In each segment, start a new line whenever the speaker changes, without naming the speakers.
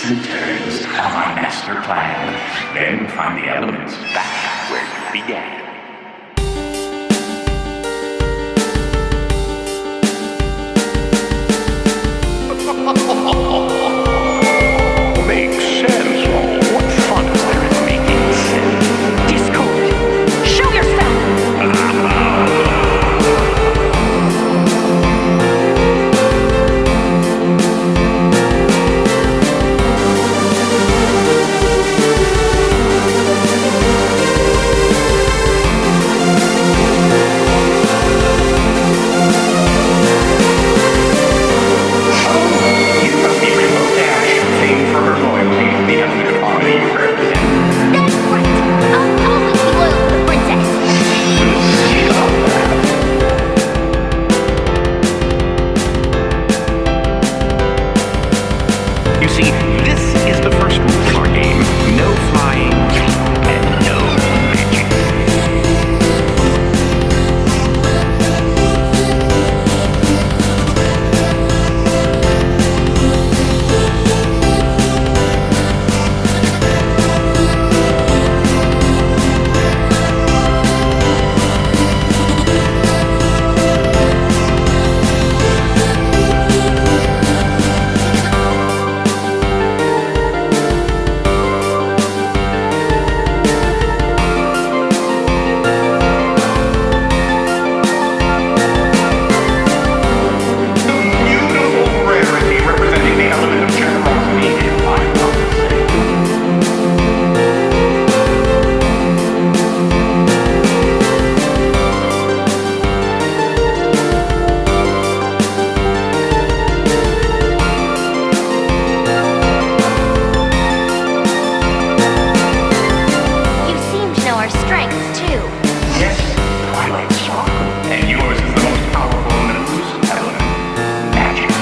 and turns on my master plan. Then find the elements back where you began. Makes sense. Oh, what fun is there in making sense?
Discord, show yourself! That's right! I'll always be loyal to the princess!
You see, this is the first rule of our game. No flying and no magic. Beautiful rarity representing the element of generosity, if I'm not mistaken.
You seem to know our strengths, too.
Yes, Twilight Sparkle. And yours is the most powerful and elusive element, magic.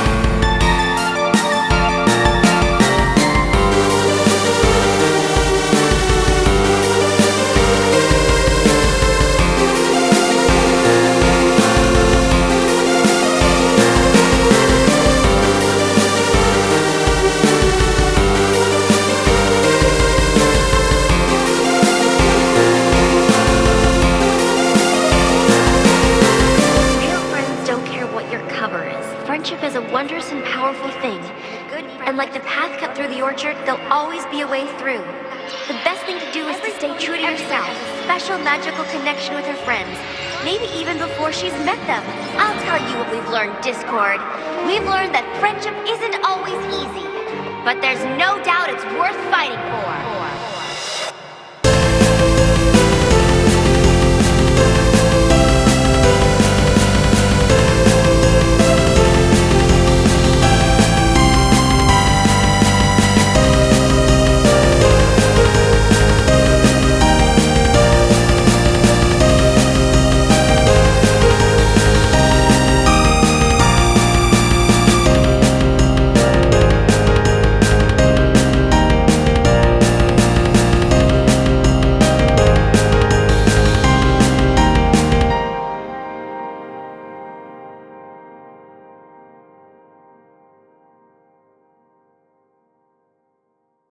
Real friends don't care what your cover is. Friendship is a wondrous and powerful thing. And like the path cut through the orchard, there'll always be a way through. The best thing to do is to stay true to yourself. Special magical connection with her friends. Maybe even before she's met them. I'll tell you what we've learned, Discord. We've learned that friendship isn't always easy. But there's no doubt it's worth fighting for.